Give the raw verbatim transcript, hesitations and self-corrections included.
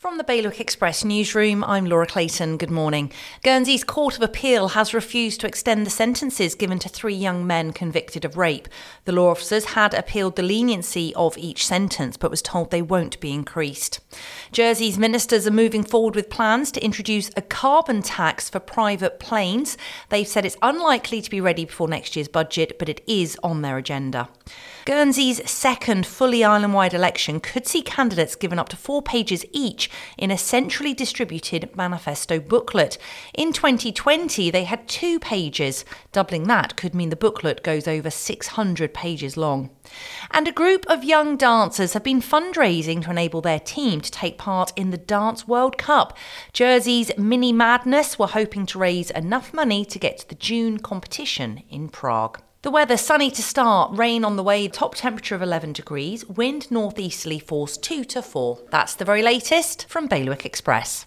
From the Bailiwick Express newsroom, I'm Laura Clayton. Good morning. Guernsey's Court of Appeal has refused to extend the sentences given to three young men convicted of rape. The law officers had appealed the leniency of each sentence, but was told they won't be increased. Jersey's ministers are moving forward with plans to introduce a carbon tax for private planes. They've said it's unlikely to be ready before next year's budget, but it is on their agenda. Guernsey's second fully island-wide election could see candidates given up to four pages each in a centrally distributed manifesto booklet. In twenty twenty, they had two pages. Doubling that could mean the booklet goes over six hundred pages long. And a group of young dancers have been fundraising to enable their team to take part in the Dance World Cup. Jersey's Mini Madness were hoping to raise enough money to get to the June competition in Prague. The weather, sunny to start, rain on the way, top temperature of eleven degrees, wind northeasterly force two to four. That's the very latest from Bailiwick Express.